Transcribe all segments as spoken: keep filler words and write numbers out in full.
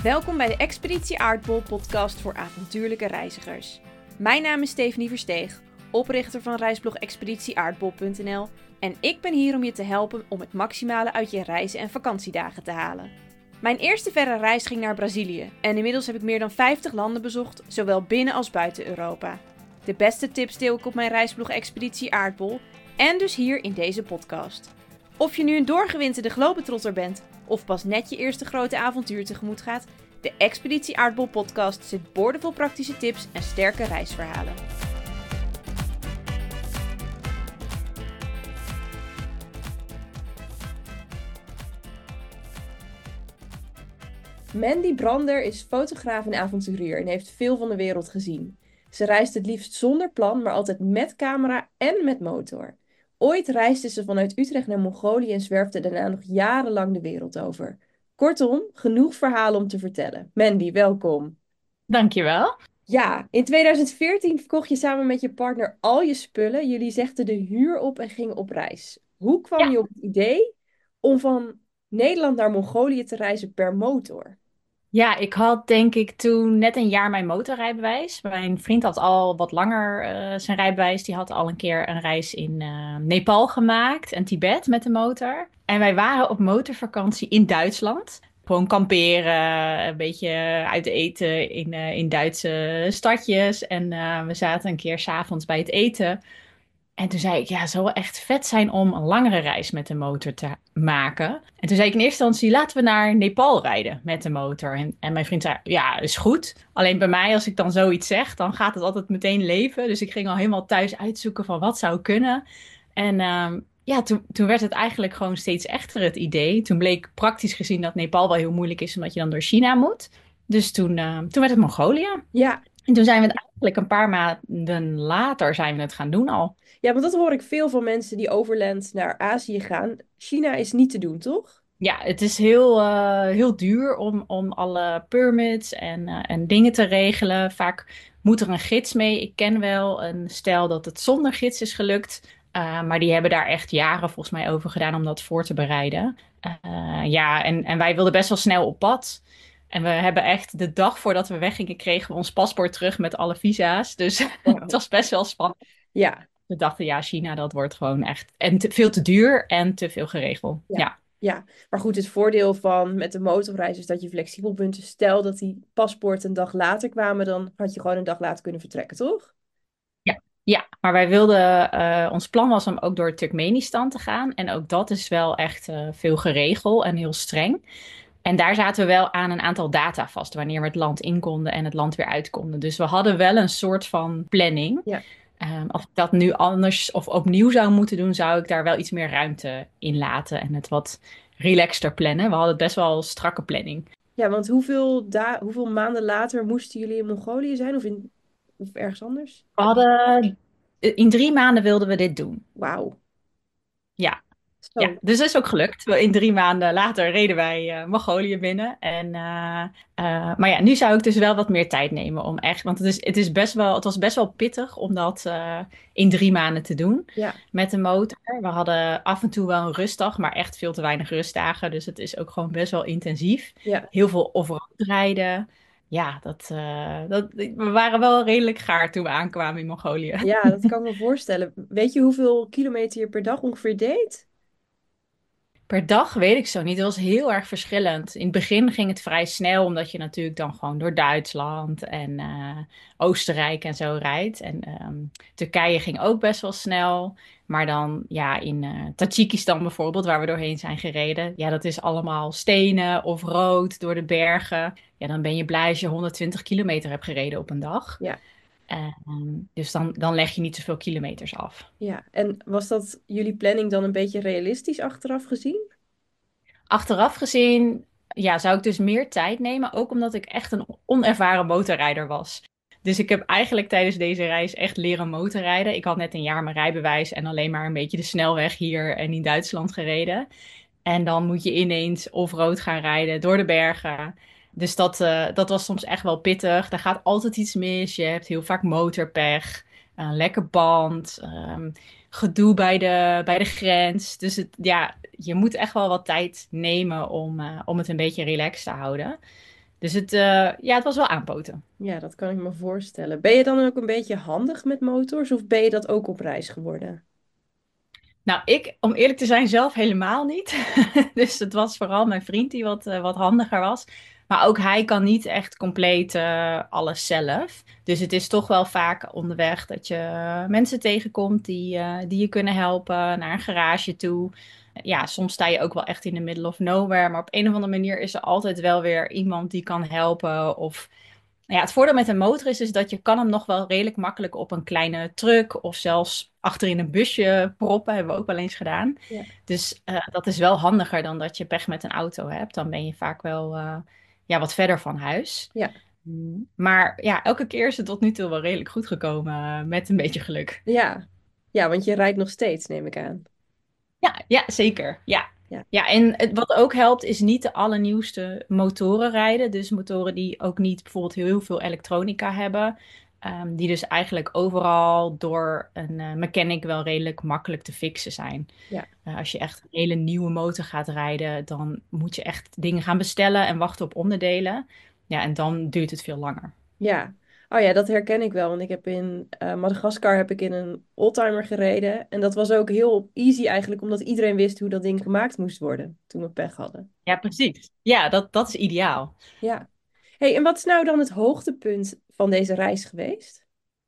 Welkom bij de Expeditie Aardbol podcast voor avontuurlijke reizigers. Mijn naam is Stephanie Versteeg, oprichter van reisblog expeditie aardbol punt n l en ik ben hier om je te helpen om het maximale uit je reizen en vakantiedagen te halen. Mijn eerste verre reis ging naar Brazilië en inmiddels heb ik meer dan vijftig landen bezocht, zowel binnen als buiten Europa. De beste tips deel ik op mijn reisblog Expeditie Aardbol en dus hier in deze podcast. Of je nu een doorgewinterde globetrotter bent of pas net je eerste grote avontuur tegemoet gaat, de Expeditie Aardbol podcast zit boordevol praktische tips en sterke reisverhalen. Mandy Brander is fotograaf en avonturier en heeft veel van de wereld gezien. Ze reist het liefst zonder plan, maar altijd met camera en met motor. Ooit reisde ze vanuit Utrecht naar Mongolië en zwerfde daarna nog jarenlang de wereld over. Kortom, genoeg verhalen om te vertellen. Mandy, welkom. Dankjewel. Ja, in tweeduizend veertien verkocht je samen met je partner al je spullen. Jullie zegden de huur op en gingen op reis. Hoe kwam Ja, je op het idee om van Nederland naar Mongolië te reizen per motor? ja, ik had denk ik toen net een jaar mijn motorrijbewijs. Mijn vriend had al wat langer eh, zijn rijbewijs. Die had al een keer een reis in eh, Nepal gemaakt en Tibet met de motor. En wij waren op motorvakantie in Duitsland. Gewoon kamperen, een beetje uit eten in, eh, in Duitse stadjes. En eh, we zaten een keer 's avonds bij het eten. En toen zei ik, ja, het zou wel echt vet zijn om een langere reis met de motor te maken. En toen zei ik in eerste instantie, laten we naar Nepal rijden met de motor. En, en mijn vriend zei, ja, is goed. Alleen bij mij, als ik dan zoiets zeg, dan gaat het altijd meteen leven. Dus ik ging al helemaal thuis uitzoeken van wat zou kunnen. En ehm, ja, toen, toen werd het eigenlijk gewoon steeds echter het idee. Toen bleek praktisch gezien dat Nepal wel heel moeilijk is, omdat je dan door China moet. Dus toen, ehm, toen werd het Mongolië. Ja, En toen zijn we het eigenlijk een paar maanden later zijn we het gaan doen al. ja, want dat hoor ik veel van mensen die overland naar Azië gaan. China is niet te doen, toch? Ja, het is heel, eh, heel duur om, om alle permits en, eh, en dingen te regelen. Vaak moet er een gids mee. Ik ken wel een stel dat het zonder gids is gelukt. Eh, maar die hebben daar echt jaren volgens mij over gedaan om dat voor te bereiden. Eh, ja, en, en wij wilden best wel snel op pad. En we hebben echt de dag voordat we weggingen, kregen we ons paspoort terug met alle visa's. Dus het Wow. was best wel spannend. Ja, We dachten, ja, China, dat wordt gewoon echt en te, veel te duur en te veel geregeld. ja, Ja. ja. Maar goed, het voordeel van met de motorreis is dat je flexibel bent. Dus stel dat die paspoorten een dag later kwamen, dan had je gewoon een dag later kunnen vertrekken, toch? Ja, ja, maar wij wilden, eh, ons plan was om ook door Turkmenistan te gaan. En ook dat is wel echt eh, veel geregeld en heel streng. En daar zaten we wel aan een aantal data vast, wanneer we het land in konden en het land weer uit konden. Dus we hadden wel een soort van planning. Ja. Um, als ik dat nu anders of opnieuw zou moeten doen, zou ik daar wel iets meer ruimte in laten en het wat relaxter plannen. We hadden best wel een strakke planning. Ja, want hoeveel, da hoeveel maanden later moesten jullie in Mongolië zijn of, in, of ergens anders? We hadden, in drie maanden wilden we dit doen. Wauw. Ja. Ja, Zo. dus dat is ook gelukt. In drie maanden later reden wij eh, Mongolië binnen. En, eh, eh, maar ja, nu zou ik dus wel wat meer tijd nemen om echt. Want het, is, het, is best wel, het was best wel pittig om dat eh, in drie maanden te doen Ja, met de motor. We hadden af en toe wel een rustdag, maar echt veel te weinig rustdagen. Dus het is ook gewoon best wel intensief. ja. Heel veel off-road rijden. Ja, dat, eh, dat, we waren wel redelijk gaar toen we aankwamen in Mongolië. Ja, dat kan ik me voorstellen. Weet je hoeveel kilometer je per dag ongeveer deed? Per dag weet ik zo niet. Het was heel erg verschillend. In het begin ging het vrij snel, omdat je natuurlijk dan gewoon door Duitsland en eh, Oostenrijk en zo rijdt. En ehm, Turkije ging ook best wel snel. Maar dan ja, in eh Tajikistan bijvoorbeeld, waar we doorheen zijn gereden. Ja, dat is allemaal stenen of rood door de bergen. Ja, dan ben je blij als je honderdtwintig kilometer hebt gereden op een dag. Ja, Ehm, dus dan, dan leg je niet zoveel kilometers af. ja. En was dat jullie planning dan een beetje realistisch achteraf gezien? Achteraf gezien, ja, zou ik dus meer tijd nemen, ook omdat ik echt een onervaren motorrijder was. Dus ik heb eigenlijk tijdens deze reis echt leren motorrijden. Ik had net een jaar mijn rijbewijs en alleen maar een beetje de snelweg hier en in Duitsland gereden. En dan moet je ineens off-road gaan rijden door de bergen. Dus dat, eh, dat was soms echt wel pittig. Er gaat altijd iets mis. Je hebt heel vaak motorpech, een lekke band, ehm, gedoe bij de, bij de grens. Dus het, ja, je moet echt wel wat tijd nemen om, eh, om het een beetje relaxed te houden. Dus het, eh, ja, het was wel aanpoten. Ja, dat kan ik me voorstellen. Ben je dan ook een beetje handig met motors of ben je dat ook op reis geworden? Nou, ik, om eerlijk te zijn, zelf helemaal niet. Dus het was vooral mijn vriend die wat, eh, wat handiger was. Maar ook hij kan niet echt compleet eh, alles zelf. Dus het is toch wel vaak onderweg dat je eh, mensen tegenkomt die, eh, die je kunnen helpen naar een garage toe. Ja, soms sta je ook wel echt in the middle of nowhere. Maar op een of andere manier is er altijd wel weer iemand die kan helpen. Of ja, het voordeel met een motor is, is dat je kan hem nog wel redelijk makkelijk op een kleine truck of zelfs achterin een busje proppen. Hebben we ook wel eens gedaan. Ja. Dus eh, dat is wel handiger dan dat je pech met een auto hebt. Dan ben je vaak wel eh, ja, wat verder van huis. Ja, Mm. Maar ja, elke keer is het tot nu toe wel redelijk goed gekomen eh, met een beetje geluk. ja. Ja, want je rijdt nog steeds, neem ik aan. Ja, ja, zeker. Ja. Ja, Ja, en het, wat ook helpt is niet de allernieuwste motoren rijden. Dus motoren die ook niet bijvoorbeeld heel veel elektronica hebben. Ehm, die dus eigenlijk overal door een eh, mechanic wel redelijk makkelijk te fixen zijn. ja, Eh, als je echt een hele nieuwe motor gaat rijden, dan moet je echt dingen gaan bestellen en wachten op onderdelen. Ja, en dan duurt het veel langer. ja. Oh ja, dat herken ik wel. Want ik heb in eh, Madagaskar heb ik in een oldtimer gereden. En dat was ook heel easy eigenlijk, omdat iedereen wist hoe dat ding gemaakt moest worden toen we pech hadden. Ja, precies. Ja, dat, dat is ideaal. Ja. Hey, en wat is nou dan het hoogtepunt van deze reis geweest?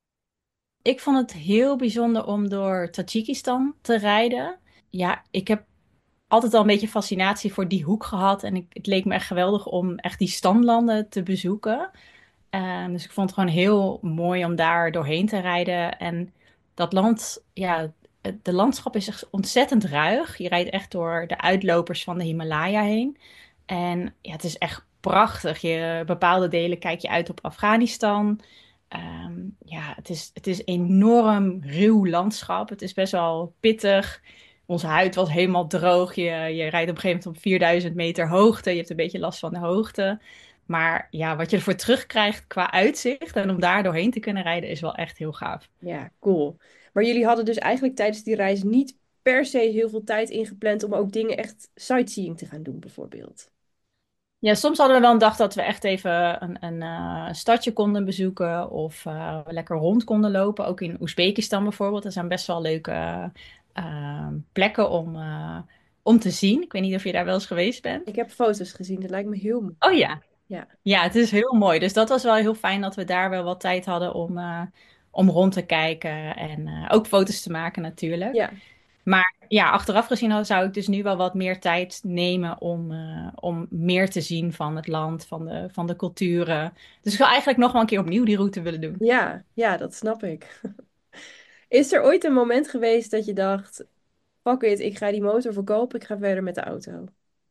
Ik vond het heel bijzonder om door Tajikistan te rijden. Ja, ik heb altijd al een beetje fascinatie voor die hoek gehad. En ik, het leek me echt geweldig om echt die standlanden te bezoeken. Ehm, dus ik vond het gewoon heel mooi om daar doorheen te rijden. En dat land, ja, het- de landschap is echt ontzettend ruig. Je rijdt echt door de uitlopers van de Himalaya heen. En ja, het is echt prachtig. Je, bepaalde delen kijk je uit op Afghanistan. Ehm, ja, het is, het is enorm ruw landschap. Het is best wel pittig. Onze huid was helemaal droog. Je, je rijdt op een gegeven moment op vierduizend meter hoogte. Je hebt een beetje last van de hoogte. Maar ja, wat je ervoor terugkrijgt qua uitzicht en om daar doorheen te kunnen rijden, is wel echt heel gaaf. Ja, cool. Maar jullie hadden dus eigenlijk tijdens die reis niet per se heel veel tijd ingepland om ook dingen echt sightseeing te gaan doen, bijvoorbeeld. Ja, soms hadden we wel een dag dat we echt even een, een, eh, een stadje konden bezoeken of eh, lekker rond konden lopen. Ook in Oezbekistan bijvoorbeeld. Er zijn best wel leuke eh, plekken om, eh, om te zien. Ik weet niet of je daar wel eens geweest bent. Ik heb foto's gezien, dat lijkt me heel mooi. Oh ja. Ja, Ja, het is heel mooi. Dus dat was wel heel fijn dat we daar wel wat tijd hadden om, eh, om rond te kijken en eh, ook foto's te maken natuurlijk. ja, Maar ja, achteraf gezien had- zou ik dus nu wel wat meer tijd nemen om, eh, om meer te zien van het land, van de, van de culturen. Dus ik zou eigenlijk nog wel een keer opnieuw die route willen doen. ja, ja, dat snap ik. Is er ooit een moment geweest dat je dacht, fuck it, ik ga die motor verkopen, ik ga verder met de auto?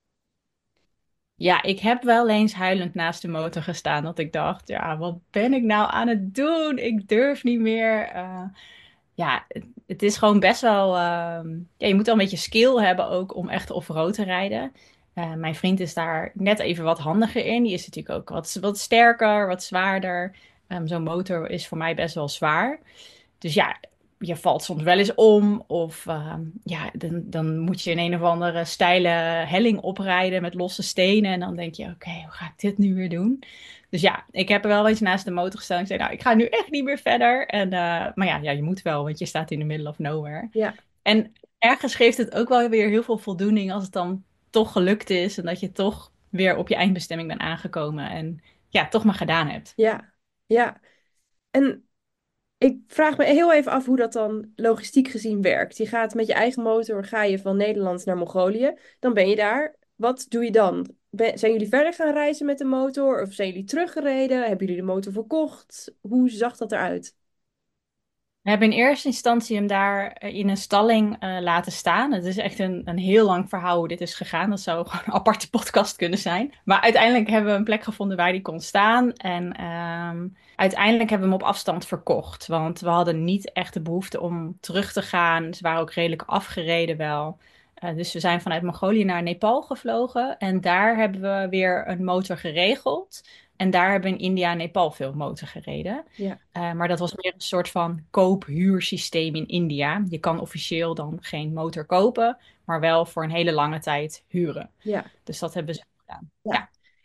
Ja, ik heb wel eens huilend naast de motor gestaan dat ik dacht, ja, wat ben ik nou aan het doen? Ik durf niet meer. Eh, ja, het, het is gewoon best wel. ehm, ja, je moet wel een beetje skill hebben ook om echt off-road te rijden. Eh, mijn vriend is daar net even wat handiger in. Die is natuurlijk ook wat, wat sterker, wat zwaarder. Ehm, zo'n motor is voor mij best wel zwaar. Dus ja, je valt soms wel eens om. Of ehm, ja, dan, dan moet je in een of andere steile helling oprijden met losse stenen. En dan denk je, oké, hoe ga ik dit nu weer doen? Dus ja, ik heb er wel eens naast de motor gestaan. Ik zei, nou, ik ga nu echt niet meer verder. En, eh, maar ja, ja, je moet wel, want je staat in the middle of nowhere. Ja, En ergens geeft het ook wel weer heel veel voldoening als het dan toch gelukt is. En dat je toch weer op je eindbestemming bent aangekomen. En ja, toch maar gedaan hebt. ja, ja. En ik vraag me heel even af hoe dat dan logistiek gezien werkt. Je gaat met je eigen motor, ga je van Nederland naar Mongolië, dan ben je daar. Wat doe je dan? Ben- zijn jullie verder gaan reizen met de motor? Of zijn jullie teruggereden? Hebben jullie de motor verkocht? Hoe zag dat eruit? We hebben in eerste instantie hem daar eh, in een stalling eh, laten staan. Het is echt een, een heel lang verhaal hoe dit is gegaan. Dat zou gewoon een aparte podcast kunnen zijn. Maar uiteindelijk hebben we een plek gevonden waar die kon staan. En ehm, uiteindelijk hebben we hem op afstand verkocht. Want we hadden niet echt de behoefte om terug te gaan. Ze waren ook redelijk afgereden wel. Eh, dus we zijn vanuit Mongolië naar Nepal gevlogen. En daar hebben we weer een motor geregeld. En daar hebben we in India en Nepal veel motor gereden. Ja, Uh, maar dat was meer een soort van koop-huursysteem in India. Je kan officieel dan geen motor kopen, maar wel voor een hele lange tijd huren. ja, Dus dat hebben ze gedaan. ja. Ja.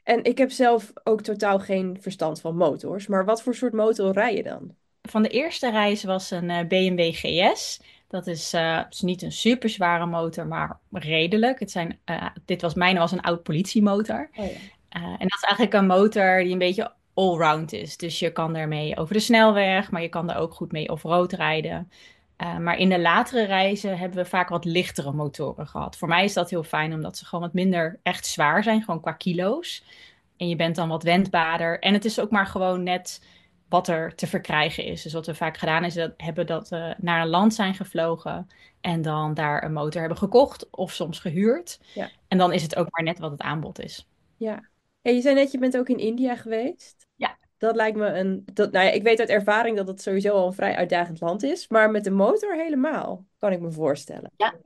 En ik heb zelf ook totaal geen verstand van motors, maar wat voor soort motor rij je dan? Van de eerste reis was een eh, B M W G S. Dat is, eh, het is niet een super zware motor, maar redelijk. Het zijn, eh, dit was, mijne was een oud politiemotor. Oh ja. Uh, en dat is eigenlijk een motor die een beetje allround is. Dus je kan ermee over de snelweg, maar je kan er ook goed mee off-road rijden. Uh, maar in de latere reizen hebben we vaak wat lichtere motoren gehad. Voor mij is dat heel fijn, omdat ze gewoon wat minder echt zwaar zijn, gewoon qua kilo's. En je bent dan wat wendbaarder. En het is ook maar gewoon net wat er te verkrijgen is. Dus wat we vaak gedaan is dat, hebben dat we naar een land zijn gevlogen en dan daar een motor hebben gekocht of soms gehuurd. Ja. En dan is het ook maar net wat het aanbod is. Ja. Ja, je zei net, je bent ook in India geweest. Ja. Dat lijkt me een... Dat, nou ja, ik weet uit ervaring dat het sowieso al een vrij uitdagend land is. Maar met de motor helemaal, kan ik me voorstellen. Ja.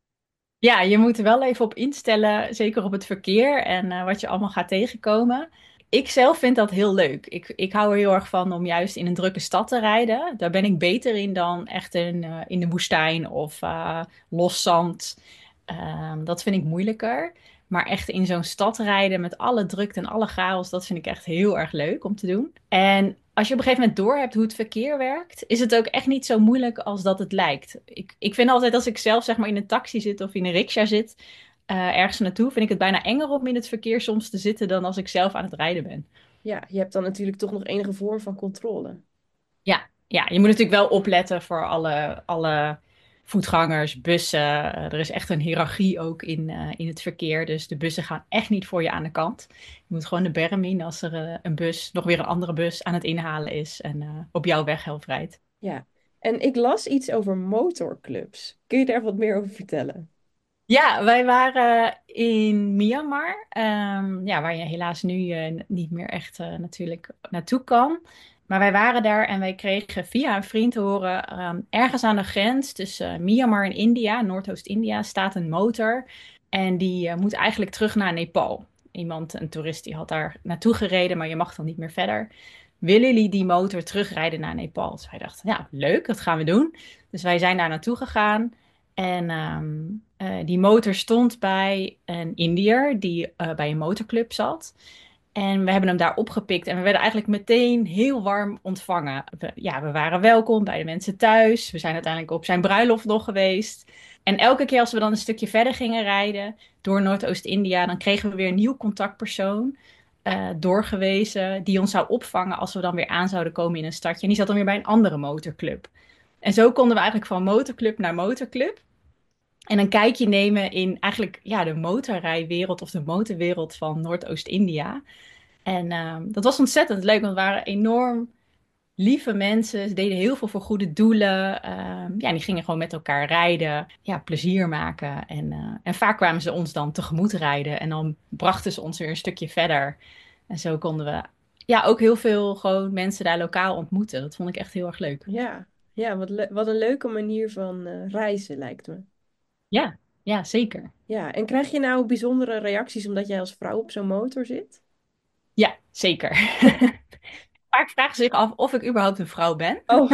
Ja, je moet er wel even op instellen, zeker op het verkeer en uh, wat je allemaal gaat tegenkomen. Ik zelf vind dat heel leuk. Ik, ik hou er heel erg van om juist in een drukke stad te rijden. Daar ben ik beter in dan echt in, uh, in de woestijn of uh, los zand. Um, dat vind ik moeilijker. Maar echt in zo'n stad rijden met alle drukte en alle chaos, dat vind ik echt heel erg leuk om te doen. En als je op een gegeven moment doorhebt hoe het verkeer werkt, is het ook echt niet zo moeilijk als dat het lijkt. Ik, ik vind altijd als ik zelf zeg maar in een taxi zit of in een rickshaw zit, uh, ergens naartoe, vind ik het bijna enger om in het verkeer soms te zitten dan als ik zelf aan het rijden ben. Ja, je hebt dan natuurlijk toch nog enige vorm van controle. Ja, ja, je moet natuurlijk wel opletten voor alle, alle voetgangers, bussen. Uh, er is echt een hiërarchie ook in, uh, in het verkeer. Dus de bussen gaan echt niet voor je aan de kant. Je moet gewoon de berm in als er uh, een bus, nog weer een andere bus aan het inhalen is en uh, op jouw weghelft rijdt. Ja, en ik las iets over motorclubs. Kun je daar wat meer over vertellen? Ja, wij waren in Myanmar, um, ja, waar je helaas nu uh, niet meer echt uh, natuurlijk naartoe kan. Maar wij waren daar en wij kregen via een vriend te horen, um, ergens aan de grens tussen uh, Myanmar en India, Noordoost-India, staat een motor. En die uh, moet eigenlijk terug naar Nepal. Iemand, een toerist, die had daar naartoe gereden, maar je mag dan niet meer verder. Willen jullie die motor terugrijden naar Nepal? Dus wij dachten, ja, leuk, dat gaan we doen. Dus wij zijn daar naartoe gegaan. En um, uh, die motor stond bij een Indiër die uh, bij een motorclub zat. En we hebben hem daar opgepikt en we werden eigenlijk meteen heel warm ontvangen. We, ja, we waren welkom bij de mensen thuis. We zijn uiteindelijk op zijn bruiloft nog geweest. En elke keer als we dan een stukje verder gingen rijden door Noordoost-India, dan kregen we weer een nieuw contactpersoon uh, doorgewezen die ons zou opvangen als we dan weer aan zouden komen in een stadje. En die zat dan weer bij een andere motorclub. En zo konden we eigenlijk van motorclub naar motorclub. En een kijkje nemen in eigenlijk ja, de motorrijwereld of de motorwereld van Noordoost-India. En um, dat was ontzettend leuk, want het waren enorm lieve mensen. Ze deden heel veel voor goede doelen. Um, ja, die gingen gewoon met elkaar rijden, ja, plezier maken. En, uh, en vaak kwamen ze ons dan tegemoet rijden en dan brachten ze ons weer een stukje verder. En zo konden we ja, ook heel veel gewoon mensen daar lokaal ontmoeten. Dat vond ik echt heel erg leuk. Ja, ja wat, le- wat een leuke manier van eh, reizen lijkt me. Ja, ja, zeker. Ja, en krijg je nou bijzondere reacties omdat jij als vrouw op zo'n motor zit? Ja, zeker. Vaak vragen ze zich af of ik überhaupt een vrouw ben. Oh,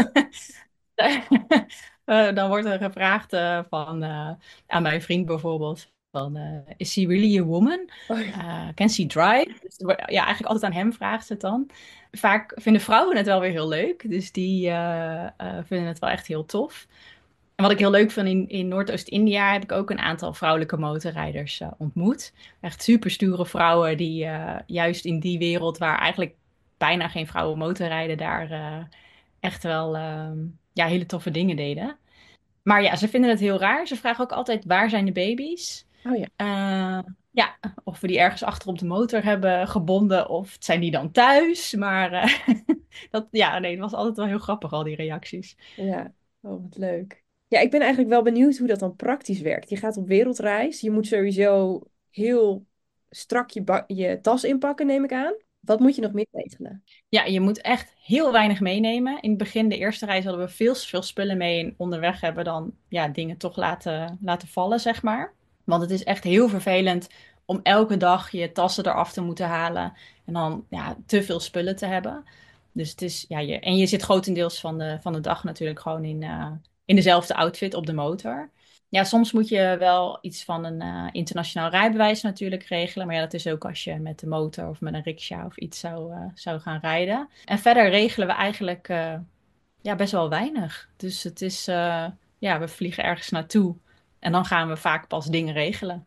Uh, dan wordt er gevraagd uh, van, uh, aan mijn vriend bijvoorbeeld, van, uh, is she really a woman? oh ja. Uh, can she drive? Dus, er wordt- ja, eigenlijk altijd aan hem vraagt ze het dan. Vaak vinden vrouwen het wel weer heel leuk, dus die uh, uh, vinden het wel echt heel tof. En wat ik heel leuk vind, in, in Noordoost-India heb ik ook een aantal vrouwelijke motorrijders uh, ontmoet. Echt super stoere vrouwen die uh, juist in die wereld waar eigenlijk bijna geen vrouwen motorrijden, daar uh, echt wel um, ja, hele toffe dingen deden. Maar ja, ze vinden het heel raar. Ze vragen ook altijd, waar zijn de baby's? Oh ja. Uh, ja, of we die ergens achter op de motor hebben gebonden of zijn die dan thuis? Maar uh, dat, ja, nee, het was altijd wel heel grappig, al die reacties. Ja, oh, wat leuk. Ja, ik ben eigenlijk wel benieuwd hoe dat dan praktisch werkt. Je gaat op wereldreis. Je moet sowieso heel strak je, ba- je tas inpakken, neem ik aan. Wat moet je nog meer regelen? Ja, je moet echt heel weinig meenemen. In het begin, de eerste reis, hadden we veel, veel spullen mee. En onderweg hebben we dan ja, dingen toch laten, laten vallen, zeg maar. Want het is echt heel vervelend om elke dag je tassen eraf te moeten halen. En dan ja, te veel spullen te hebben. Dus het is, ja, je, en je zit grotendeels van de, van de dag natuurlijk gewoon in, uh, in dezelfde outfit op de motor. Ja, soms moet je wel iets van een eh, internationaal rijbewijs natuurlijk regelen. Maar ja, dat is ook als je met de motor of met een rickshaw of iets zou, eh, zou gaan rijden. En verder regelen we eigenlijk eh, ja, best wel weinig. Dus het is, eh, ja, we vliegen ergens naartoe en dan gaan we vaak pas dingen regelen.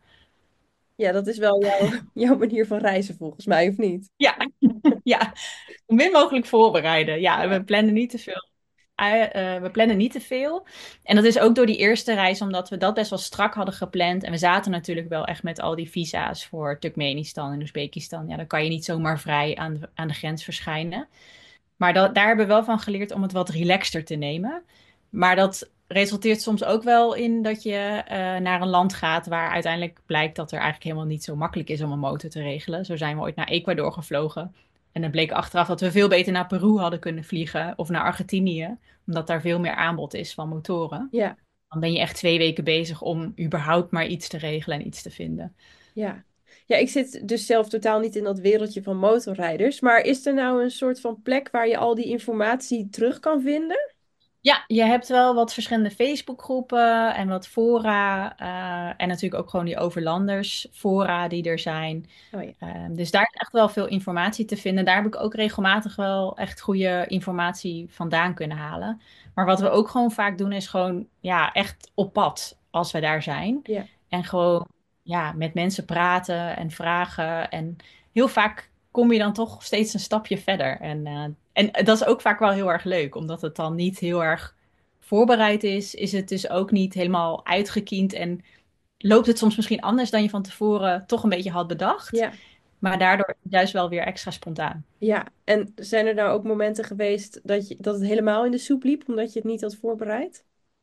Ja, dat is wel jouw, jouw manier van reizen volgens mij, of niet? Ja, ja, zo min mogelijk voorbereiden. Ja, Ja. we plannen niet te veel. Eh, eh, we plannen niet te veel. En dat is ook door die eerste reis, omdat we dat best wel strak hadden gepland. En we zaten natuurlijk wel echt met al die visa's voor Turkmenistan en Oezbekistan. Ja, dan kan je niet zomaar vrij aan de, aan de grens verschijnen. Maar dat, daar hebben we wel van geleerd om het wat relaxter te nemen. Maar dat resulteert soms ook wel in dat je eh, naar een land gaat waar uiteindelijk blijkt dat er eigenlijk helemaal niet zo makkelijk is om een motor te regelen. Zo zijn we ooit naar Ecuador gevlogen. En het bleek achteraf dat we veel beter naar Peru hadden kunnen vliegen of naar Argentinië, omdat daar veel meer aanbod is van motoren. Ja, Dan ben je echt twee weken bezig om überhaupt maar iets te regelen en iets te vinden. ja. Ja, ik zit dus zelf totaal niet in dat wereldje van motorrijders. Maar is er nou een soort van plek waar je al die informatie terug kan vinden? Ja, je hebt wel wat verschillende Facebookgroepen en wat fora. eh, en natuurlijk ook gewoon die overlanders fora die er zijn. Oh ja. Ehm, dus daar is echt wel veel informatie te vinden. Daar heb ik ook regelmatig wel echt goede informatie vandaan kunnen halen. Maar wat we ook gewoon vaak doen is gewoon ja, echt op pad als we daar zijn. Ja, En gewoon ja, met mensen praten en vragen. En heel vaak kom je dan toch steeds een stapje verder. En, eh, en dat is ook vaak wel heel erg leuk, omdat het dan niet heel erg voorbereid is. Is het dus ook niet helemaal uitgekiend en loopt het soms misschien anders dan je van tevoren toch een beetje had bedacht. ja, Maar daardoor juist wel weer extra spontaan. ja. En zijn er nou ook momenten geweest dat je, dat het helemaal in de soep liep, omdat je het niet had voorbereid?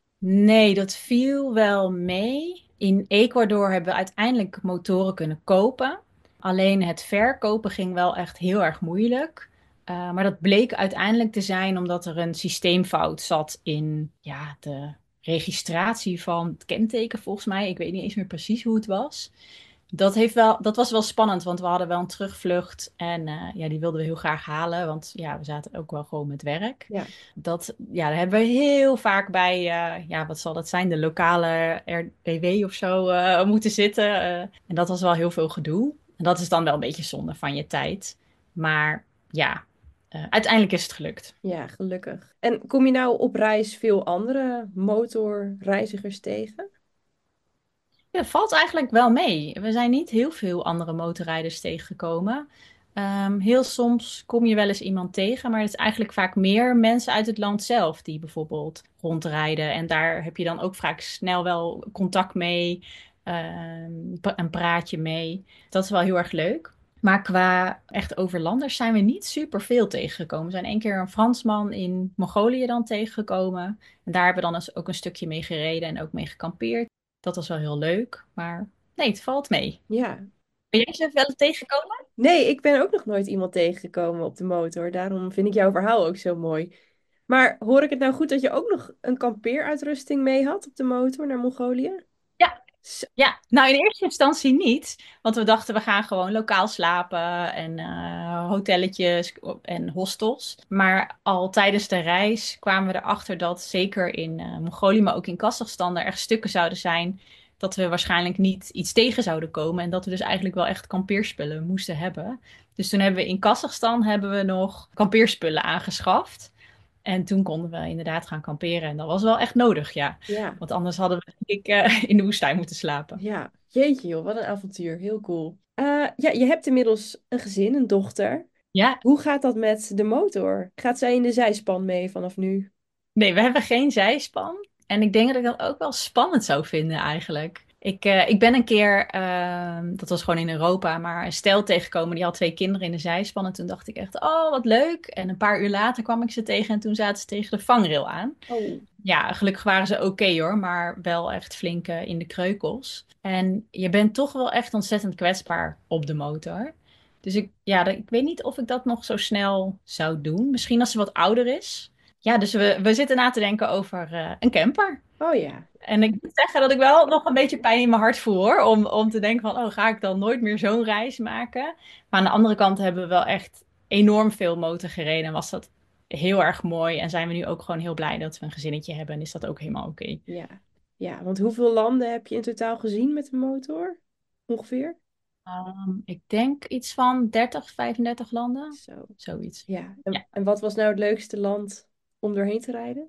Nee, dat viel wel mee. In Ecuador hebben we uiteindelijk motoren kunnen kopen. Alleen het verkopen ging wel echt heel erg moeilijk. Uh, maar dat bleek uiteindelijk te zijn omdat er een systeemfout zat in ja, de registratie van het kenteken, volgens mij. Ik weet niet eens meer precies hoe het was. Dat heeft wel, dat was wel spannend, want we hadden wel een terugvlucht en uh, ja, die wilden we heel graag halen, want ja, we zaten ook wel gewoon met werk. Ja, Dat, ja, daar hebben we heel vaak bij, uh, ja, wat zal dat zijn, de lokale R B W of zo uh, moeten zitten. Uh, en dat was wel heel veel gedoe. En dat is dan wel een beetje zonde van je tijd. Maar ja, uh, uiteindelijk is het gelukt. ja, gelukkig. En kom je nou op reis veel andere motorreizigers tegen? Ja, het valt eigenlijk wel mee. We zijn niet heel veel andere motorrijders tegengekomen. Um, heel soms kom je wel eens iemand tegen, maar het is eigenlijk vaak meer mensen uit het land zelf die bijvoorbeeld rondrijden. En daar heb je dan ook vaak snel wel contact mee, um, een praatje mee. Dat is wel heel erg leuk. Maar qua echt overlanders zijn we niet super veel tegengekomen. We zijn één keer een Fransman in Mongolië dan tegengekomen. En daar hebben we dan eens ook een stukje mee gereden en ook mee gekampeerd. Dat was wel heel leuk, maar nee, het valt mee. Ja. Ben jij zelf wel eens tegengekomen? Nee, ik ben ook nog nooit iemand tegengekomen op de motor. Daarom vind ik jouw verhaal ook zo mooi. Maar hoor ik het nou goed dat je ook nog een kampeeruitrusting mee had op de motor naar Mongolië? Ja, Zo. ja. Nou in eerste instantie niet, want we dachten we gaan gewoon lokaal slapen en uh, hotelletjes en hostels. Maar al tijdens de reis kwamen we erachter dat zeker in uh, Mongolië, maar ook in Kazachstan er echt stukken zouden zijn dat we waarschijnlijk niet iets tegen zouden komen en dat we dus eigenlijk wel echt kampeerspullen moesten hebben. Dus toen hebben we in Kazachstan hebben we nog kampeerspullen aangeschaft. En toen konden we inderdaad gaan kamperen. En dat was wel echt nodig, ja. Ja, Want anders hadden we, denk ik, uh, in de woestijn moeten slapen. ja. Jeetje joh, wat een avontuur. Heel cool. Uh, ja, je hebt inmiddels een gezin, een dochter. Ja, Hoe gaat dat met de motor? Gaat zij in de zijspan mee vanaf nu? nee, we hebben geen zijspan. En ik denk dat ik dat ook wel spannend zou vinden eigenlijk. Ik, uh, ik ben een keer, uh, dat was gewoon in Europa, maar een stel tegengekomen. Die had twee kinderen in de zijspan. En toen dacht ik echt, oh, wat leuk. En een paar uur later kwam ik ze tegen en toen zaten ze tegen de vangrail aan. Oh. Ja, gelukkig waren ze oké okay, hoor, maar wel echt flink uh, in de kreukels. En je bent toch wel echt ontzettend kwetsbaar op de motor. Dus ik, ja, ik weet niet of ik dat nog zo snel zou doen. Misschien als ze wat ouder is. Ja, dus we, we zitten na te denken over uh, een camper. Oh ja. En ik moet zeggen dat ik wel nog een beetje pijn in mijn hart voel hoor. Om, om te denken van, oh, ga ik dan nooit meer zo'n reis maken? Maar aan de andere kant hebben we wel echt enorm veel motor gereden. En was dat heel erg mooi. En zijn we nu ook gewoon heel blij dat we een gezinnetje hebben. En is dat ook helemaal oké. Okay. Ja. Ja, want hoeveel landen heb je in totaal gezien met de motor? Ongeveer? Um, ik denk iets van dertig, vijfendertig landen. Zo. Zoiets. Ja, en, Ja. en wat was nou het leukste land om doorheen te rijden?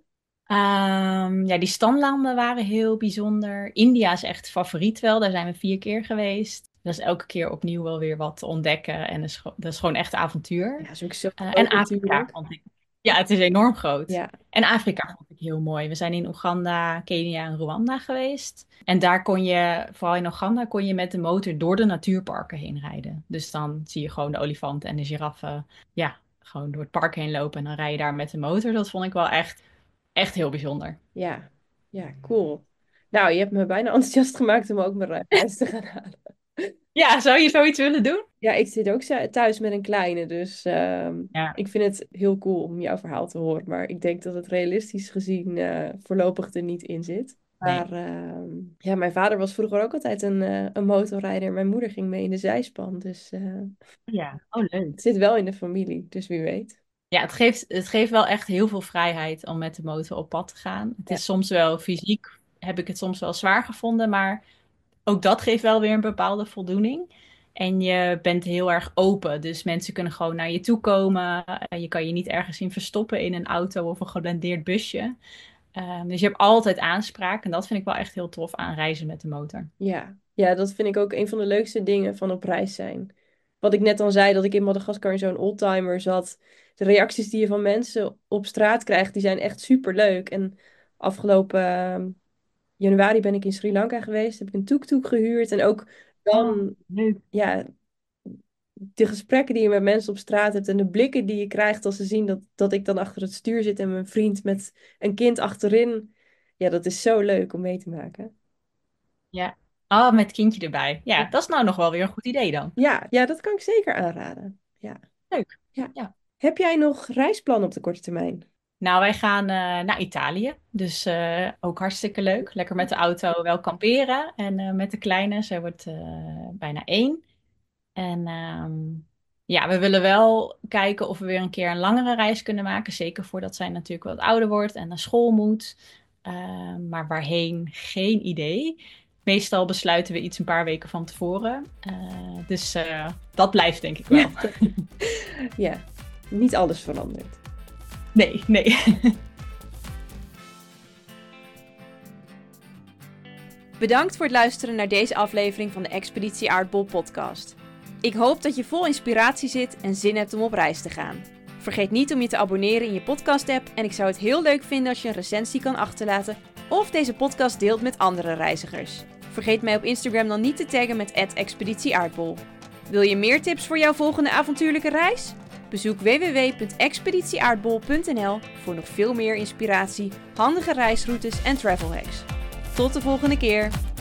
Um, ja, die stamlanden waren heel bijzonder. India is echt favoriet wel. Daar zijn we vier keer geweest. Dat is elke keer opnieuw wel weer wat te ontdekken. En dat is, gewoon- dat is gewoon echt avontuur. Ja, dat is ook zo Uh, en groot Afrika natuurlijk. vond ik. Ja, het is enorm groot. Ja, En Afrika vond ik heel mooi. We zijn in Oeganda, Kenia en Rwanda geweest. En daar kon je, vooral in Oeganda, kon je met de motor door de natuurparken heen rijden. Dus dan zie je gewoon de olifanten en de giraffen, ja, gewoon door het park heen lopen. En dan rij je daar met de motor. Dat vond ik wel echt, echt heel bijzonder. ja, ja, cool. Nou, je hebt me bijna enthousiast gemaakt om ook mijn rijbewijs te gaan halen. Ja, zou je zoiets willen doen? Ja, ik zit ook za- thuis met een kleine, dus ehm, Ja, ik vind het heel cool om jouw verhaal te horen. Maar ik denk dat het realistisch gezien eh, voorlopig er niet in zit. nee. Maar ehm, ja, mijn vader was vroeger ook altijd een, eh, een motorrijder. Mijn moeder ging mee in de zijspan, dus eh, Ja, oh het leuk. zit wel in de familie, dus wie weet. Ja, het geeft, het geeft wel echt heel veel vrijheid om met de motor op pad te gaan. Het Ja, is soms wel fysiek, heb ik het soms wel zwaar gevonden, maar ook dat geeft wel weer een bepaalde voldoening. En je bent heel erg open, dus mensen kunnen gewoon naar je toe komen. En je kan je niet ergens in verstoppen in een auto of een geblendeerd busje. Ehm, dus je hebt altijd aanspraak en dat vind ik wel echt heel tof aan reizen met de motor. ja. Ja, dat vind ik ook een van de leukste dingen van op reis zijn. Wat ik net al zei, dat ik in Madagaskar in zo'n oldtimer zat. De reacties die je van mensen op straat krijgt, die zijn echt super leuk. En afgelopen ehm, januari ben ik in Sri Lanka geweest, heb ik een tuk-tuk gehuurd. En ook Oh, dan, leuk. ja, de gesprekken die je met mensen op straat hebt en de blikken die je krijgt als ze zien dat, dat ik dan achter het stuur zit en mijn vriend met een kind achterin. Ja, dat is zo leuk om mee te maken. Ja. Oh, met kindje erbij. Ja, dat is nou nog wel weer een goed idee dan. Ja, ja, dat kan ik zeker aanraden. Ja, Leuk. ja. Ja. Heb jij nog reisplannen op de korte termijn? Nou, wij gaan eh, naar Italië. Dus eh, ook hartstikke leuk. Lekker met de auto wel kamperen. En eh, met de kleine, zij wordt eh, bijna één. En ehm, ja, we willen wel kijken of we weer een keer een langere reis kunnen maken. Zeker voordat zij natuurlijk wat ouder wordt en naar school moet. Ehm, maar waarheen, geen idee. Meestal besluiten we iets een paar weken van tevoren. Eh, dus eh, dat blijft denk ik wel. Ja, niet alles verandert. Nee, nee. Bedankt voor het luisteren naar deze aflevering van de Expeditie Aardbol podcast. Ik hoop dat je vol inspiratie zit en zin hebt om op reis te gaan. Vergeet niet om je te abonneren in je podcast-app en ik zou het heel leuk vinden als je een recensie kan achterlaten of deze podcast deelt met andere reizigers. Vergeet mij op Instagram dan niet te taggen met at expeditie aardbol. Wil je meer tips voor jouw volgende avontuurlijke reis? Bezoek w w w punt expeditie aardbol punt n l voor nog veel meer inspiratie, handige reisroutes en travel hacks. Tot de volgende keer!